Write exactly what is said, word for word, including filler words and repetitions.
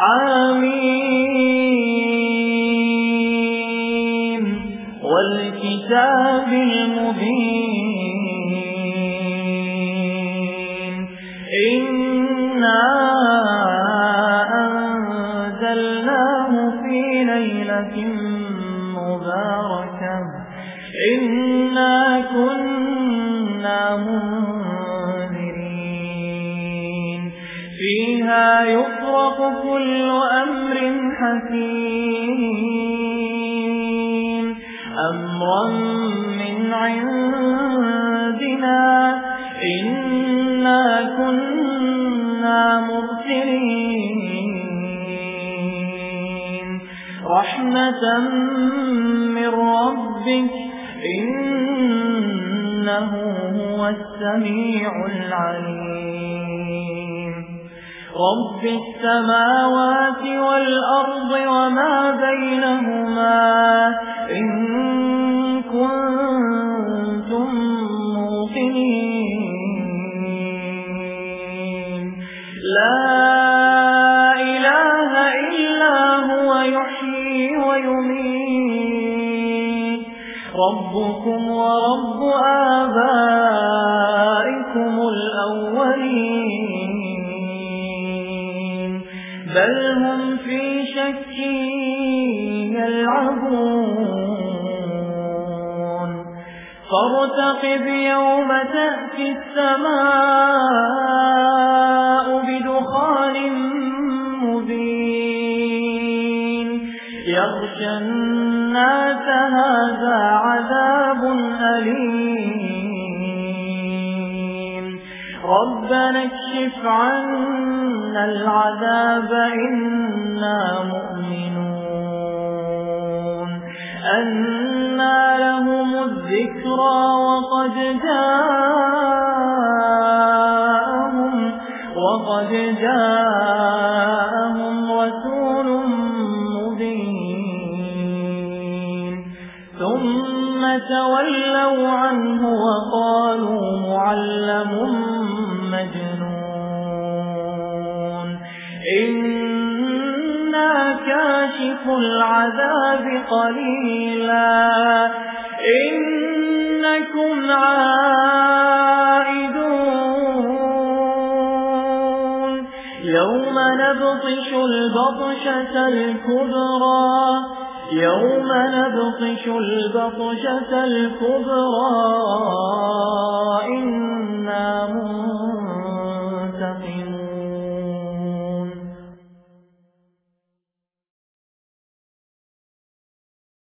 حميم والكتاب المبين إنا أنزلناه في ليلة مباركة إنا كنا منذرين فيها يفرق كل أمر حكيم أمرا من عندنا إنا كنا مرسلين رحمة من ربك إنه هو السميع العليم رب السماوات والأرض وما بينهما إن كنتم موقنين لا إله إلا هو يحيي ويميت ربكم ورب آبائكم الأولين بل هم في شك يلعبون فارتقب يوم تأتي السماء بدخان مبين يغشى الناس هذا عذاب أليم ربنا اكشف عنا العذاب إنا مؤمنون أنى لهم الذكرى وقد جاءهم وقد جاءهم رسول مبين ثم تولوا عنه وقالوا معلم مجنون إنا كاشف العذاب قليلا إنكم عائدون يوم نبطش البطشة الكبرى يوم نبطش البطشة الكبرى إنا منذرون